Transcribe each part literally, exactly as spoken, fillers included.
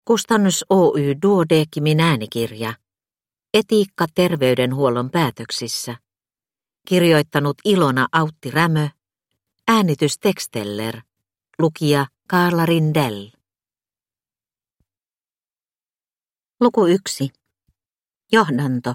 Kustannus Oy Duodecimin äänikirja. Etiikka terveydenhuollon päätöksissä. Kirjoittanut Ilona Autti Rämö. Äänitys Texteller. Lukija Karla Rindell. Luku yksi. Johdanto.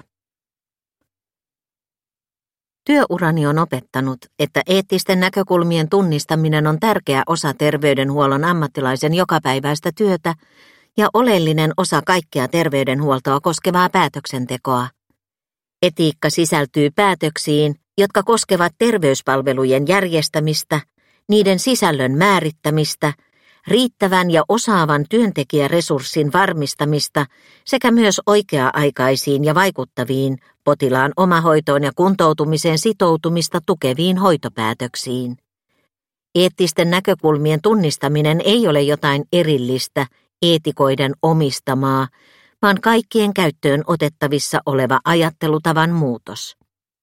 Työurani on opettanut, että eettisten näkökulmien tunnistaminen on tärkeä osa terveydenhuollon ammattilaisen jokapäiväistä työtä ja oleellinen osa kaikkea terveydenhuoltoa koskevaa päätöksentekoa. Etiikka sisältyy päätöksiin, jotka koskevat terveyspalvelujen järjestämistä, niiden sisällön määrittämistä, riittävän ja osaavan työntekijäresurssin varmistamista sekä myös oikea-aikaisiin ja vaikuttaviin potilaan omahoitoon ja kuntoutumiseen sitoutumista tukeviin hoitopäätöksiin. Eettisten näkökulmien tunnistaminen ei ole jotain erillistä, eetikoiden omistamaa, vaan kaikkien käyttöön otettavissa oleva ajattelutavan muutos.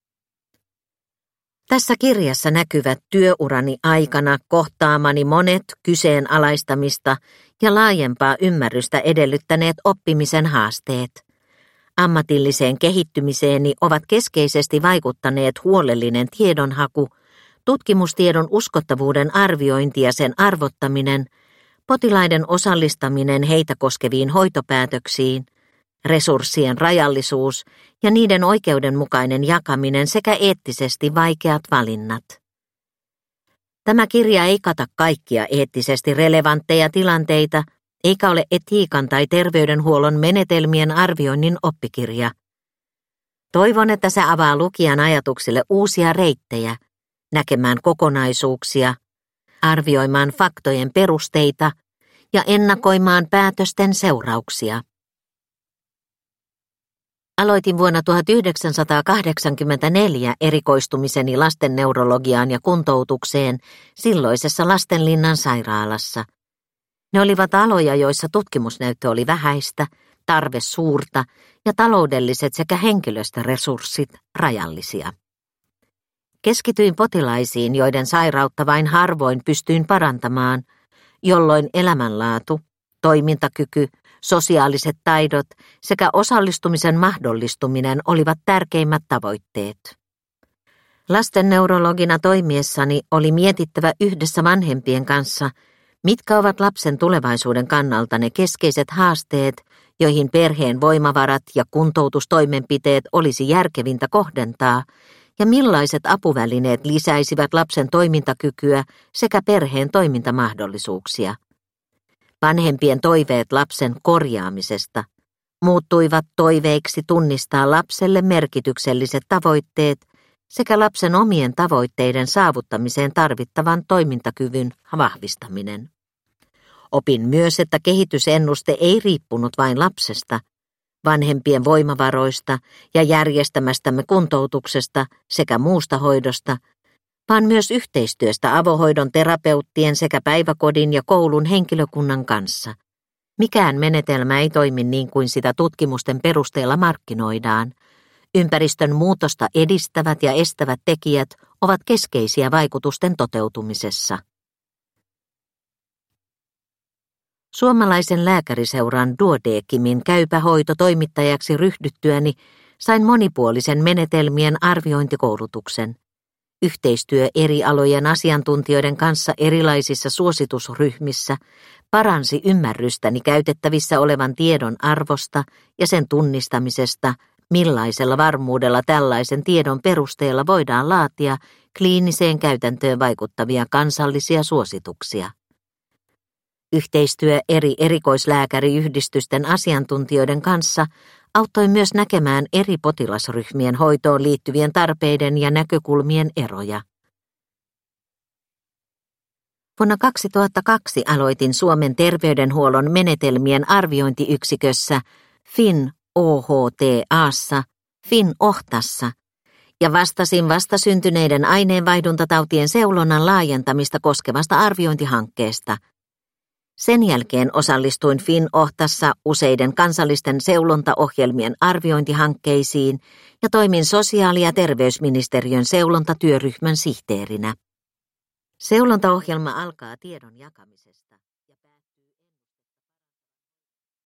Tässä kirjassa näkyvät työurani aikana kohtaamani monet kyseenalaistamista ja laajempaa ymmärrystä edellyttäneet oppimisen haasteet. Ammatilliseen kehittymiseeni ovat keskeisesti vaikuttaneet huolellinen tiedonhaku, tutkimustiedon uskottavuuden arviointi ja sen arvottaminen, potilaiden osallistaminen heitä koskeviin hoitopäätöksiin, resurssien rajallisuus ja niiden oikeudenmukainen jakaminen sekä eettisesti vaikeat valinnat. Tämä kirja ei kata kaikkia eettisesti relevantteja tilanteita, eikä ole etiikan tai terveydenhuollon menetelmien arvioinnin oppikirja. Toivon, että se avaa lukijan ajatuksille uusia reittejä, näkemään kokonaisuuksia, arvioimaan faktojen perusteita ja ennakoimaan päätösten seurauksia. Aloitin vuonna tuhatyhdeksänsataakahdeksankymmentäneljä erikoistumiseni lastenneurologiaan ja kuntoutukseen silloisessa Lastenlinnan sairaalassa. Ne olivat aloja, joissa tutkimusnäyttö oli vähäistä, tarve suurta ja taloudelliset sekä henkilöstöresurssit rajallisia. Keskityin potilaisiin, joiden sairautta vain harvoin pystyin parantamaan, jolloin elämänlaatu, toimintakyky, sosiaaliset taidot sekä osallistumisen mahdollistuminen olivat tärkeimmät tavoitteet. Lastenneurologina toimiessani oli mietittävä yhdessä vanhempien kanssa, mitkä ovat lapsen tulevaisuuden kannalta ne keskeiset haasteet, joihin perheen voimavarat ja kuntoutustoimenpiteet olisi järkevintä kohdentaa, ja millaiset apuvälineet lisäisivät lapsen toimintakykyä sekä perheen toimintamahdollisuuksia. Vanhempien toiveet lapsen korjaamisesta muuttuivat toiveiksi tunnistaa lapselle merkitykselliset tavoitteet sekä lapsen omien tavoitteiden saavuttamiseen tarvittavan toimintakyvyn vahvistaminen. Opin myös, että kehitysennuste ei riippunut vain lapsesta, vanhempien voimavaroista ja järjestämästämme kuntoutuksesta sekä muusta hoidosta, vaan myös yhteistyöstä avohoidon terapeuttien sekä päiväkodin ja koulun henkilökunnan kanssa. Mikään menetelmä ei toimi niin kuin sitä tutkimusten perusteella markkinoidaan. Ympäristön muutosta edistävät ja estävät tekijät ovat keskeisiä vaikutusten toteutumisessa. Suomalaisen lääkäriseuran Duodecimin käypä hoito toimittajaksi ryhdyttyäni sain monipuolisen menetelmien arviointikoulutuksen. Yhteistyö eri alojen asiantuntijoiden kanssa erilaisissa suositusryhmissä paransi ymmärrystäni käytettävissä olevan tiedon arvosta ja sen tunnistamisesta, millaisella varmuudella tällaisen tiedon perusteella voidaan laatia kliiniseen käytäntöön vaikuttavia kansallisia suosituksia. Yhteistyö eri erikoislääkäriyhdistysten asiantuntijoiden kanssa auttoi myös näkemään eri potilasryhmien hoitoon liittyvien tarpeiden ja näkökulmien eroja. Vuonna kaksituhattakaksi aloitin Suomen terveydenhuollon menetelmien arviointiyksikössä F I N O H T A:ssa, F I N Ohtassa ja vastasin vastasyntyneiden aineenvaihduntatautien seulonnan laajentamista koskevasta arviointihankkeesta. Sen jälkeen osallistuin F I N Ohtassa useiden kansallisten seulontaohjelmien arviointihankkeisiin ja toimin sosiaali- ja terveysministeriön seulontatyöryhmän sihteerinä. Seulontaohjelma alkaa tiedon jakamisesta.